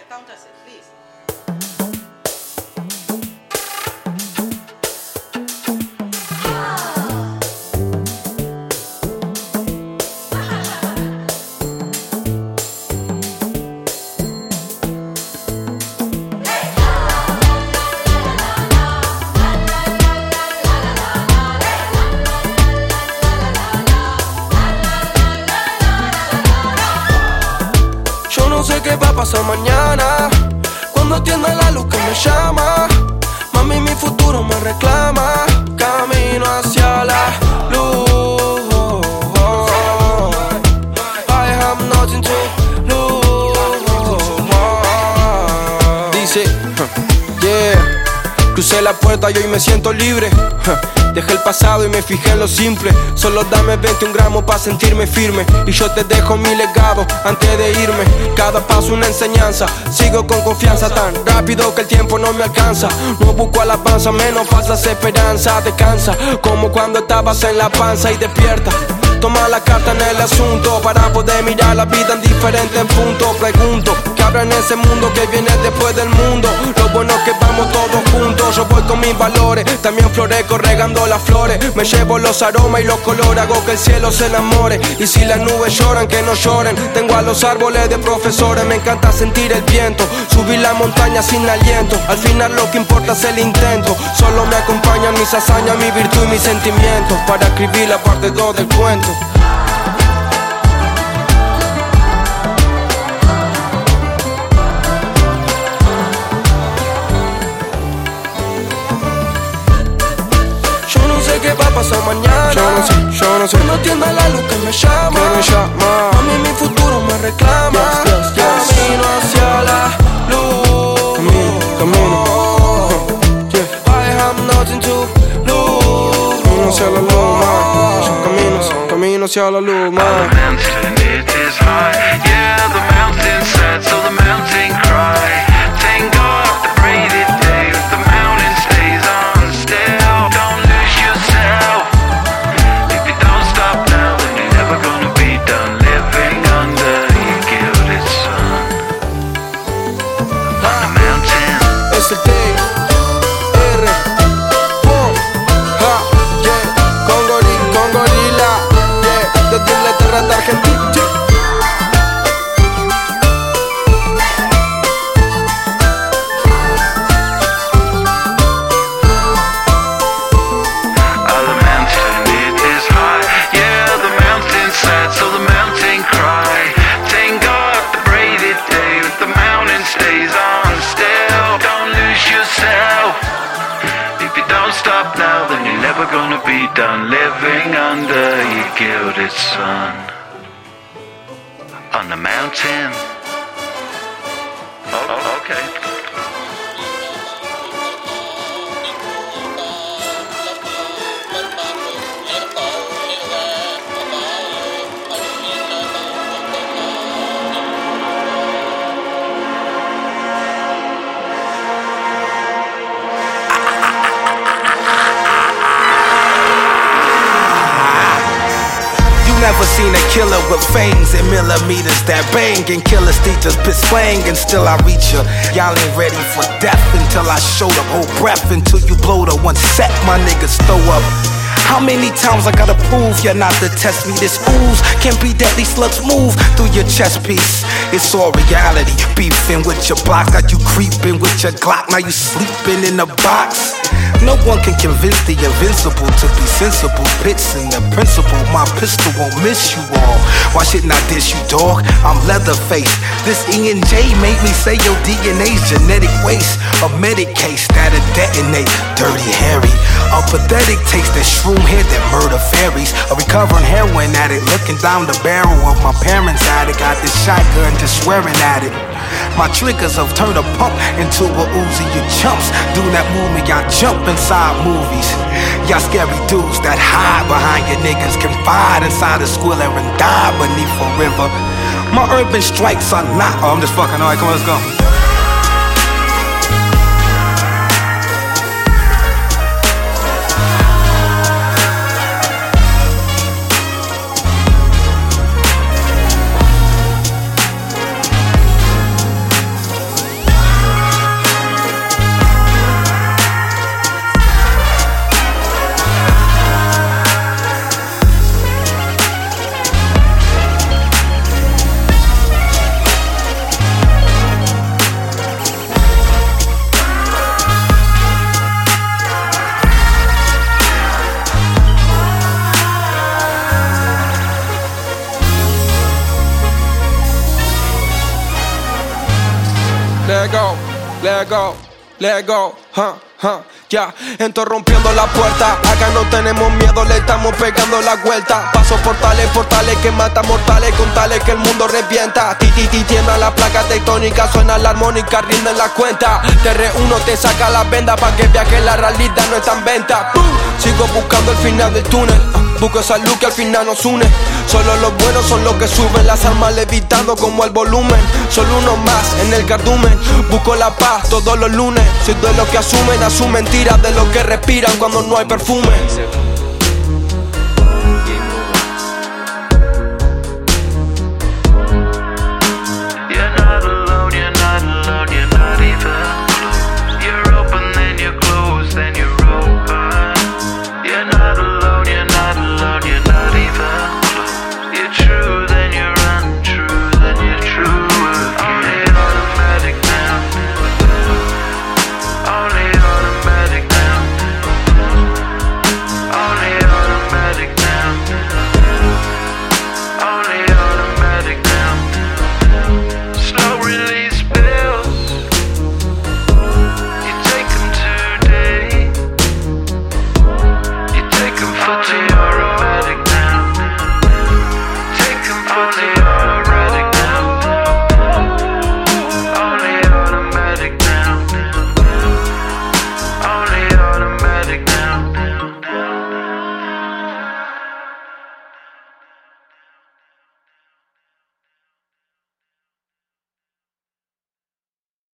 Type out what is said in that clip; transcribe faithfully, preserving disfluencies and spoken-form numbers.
countess it, please. No sé qué va a pasar mañana, cuando atienda la luz que me llama. Mami, mi futuro me reclama. Camino hacia la luz. I have nothing to lose. Dice, yeah, crucé la puerta y hoy me siento libre. Dejé el pasado y me fijé en lo simple. Solo dame veintiún gramos para sentirme firme. Y yo te dejo mi legado antes de irme. Cada paso una enseñanza. Sigo con confianza tan rápido que el tiempo no me alcanza. No busco alabanza, menos falsas esperanzas. Descansa como cuando estabas en la panza y despierta. Toma la carta en el asunto para poder mirar la vida en diferentes puntos. Pregunto, ¿qué habrá en ese mundo que viene después del mundo? Lo bueno es que vamos todos juntos. Yo voy con mis valores, también florezco regando las flores. Me llevo los aromas y los colores, hago que el cielo se enamore. Y si las nubes lloran, que no lloren. Tengo a los árboles de profesores, me encanta sentir el viento. Subir la montaña sin aliento, al final lo que importa es el intento. Solo me acompañan mis hazañas, mi virtud y mis sentimientos para escribir la parte dos del cuento. Yo no sé qué va a pasar mañana. Yo no sé, yo no sé. No atienda la luz que me llama. Que me llama. A mí mi futuro me reclama. Yes, yes, yes. Camino hacia la luz. Camino, camino. Uh, yeah. I have nothing to lose. Camino hacia la luz, man. Yo camino, camino hacia la luz, man. The mountain, it is high. Yeah, the mountain said, so the mountain cried. Thank God the brave day, the mountain stays on still. Don't lose yourself. If you don't stop now, then you're never gonna be done living under your gilded sun. On the mountain. Es el T R Boom, ha, yeah. Con gorila, con gorila, yeah. Desde Inglaterra hasta Argentina, yeah. On the mountain, it is high. Yeah, the mountain said, so the mountain cried. Thank God the brave day, the mountain stays on still. Don't lose yourself. If you don't stop now, then you're never gonna be done living under your gilded sun. On the mountain. Oh, oh, okay. Never seen a killer with fangs and millimeters that bang, and killer teachers pit slang, and still I reach ya. Y'all ain't ready for death until I show the whole breath, until you blow the one set my niggas throw up. How many times I gotta prove you're not to test me? This ooze can't be deadly, slugs move through your chest piece. It's all reality, beefing with your block, got you creeping with your Glock, now you sleeping in the box. No one can convince the invincible to be sensible. Pits in the principle, my pistol won't miss you all. Why shouldn't I diss you, dog? I'm Leatherface. This E and J made me say your D N A's genetic waste. A medic case that'll detonate. Dirty Harry, a pathetic taste that shroom head that murder fairies. A recovering heroin addict looking down the barrel of my parents' attic. Got this shotgun just swearing at it. My triggers have turned a pump into a Uzi. You chumps do that movement, y'all jump inside movies. Y'all scary dudes that hide behind your niggas, confide inside a squiller and die beneath a river. My urban strikes are not. Oh, I'm just fucking. Alright, come on, let's go. let go, let go, let go, huh, huh. Ya, yeah. Entro rompiendo la puerta. Acá no tenemos miedo, le estamos pegando la vuelta. Paso portales, portales que matan mortales, con tales que el mundo revienta. Ti, ti, ti, tiembla la placa tectónica, suena la armónica, rinden la cuenta. Te reúno, te saca la venda pa' que veas que la realidad no está en venta. ¡Pum! Sigo buscando el final del túnel. Busco esa luz que al final nos une. Solo los buenos son los que suben, las armas levitando como el volumen. Solo uno más en el cardumen. Busco la paz todos los lunes. Soy de los que asumen, asumen tiras de los que respiran cuando no hay perfume.